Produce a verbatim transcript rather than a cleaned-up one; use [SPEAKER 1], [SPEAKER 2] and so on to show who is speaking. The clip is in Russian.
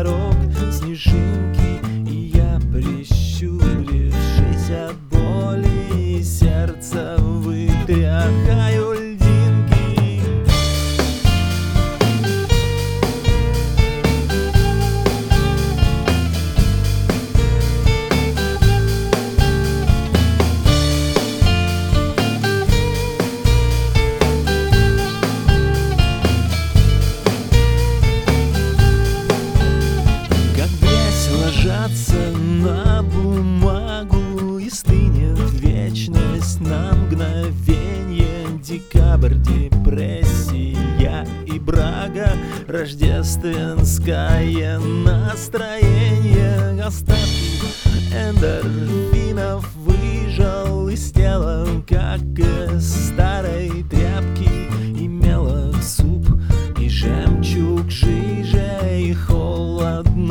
[SPEAKER 1] порог снежинки, и я, прищурившись от боли, сердце вытряхаю льдинки. На бумагу и стынет вечность на мгновенье. Декабрь, депрессия и брага, рождественское настроение. Остатки эндорфинов выжал из тела, как из старой тряпки, и мелок суп, и жемчуг жиже, и холодно